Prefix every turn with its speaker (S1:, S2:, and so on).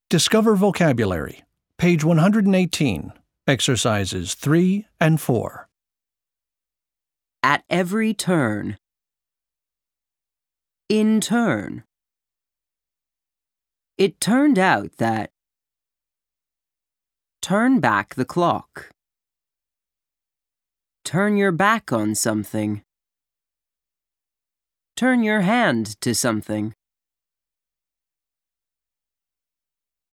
S1: Discover vocabulary. Page 118. Exercises 3 and 4.
S2: At every turn. In turn. It turned out that. Turn back the clock. Turn your back on something. Turn your hand to something.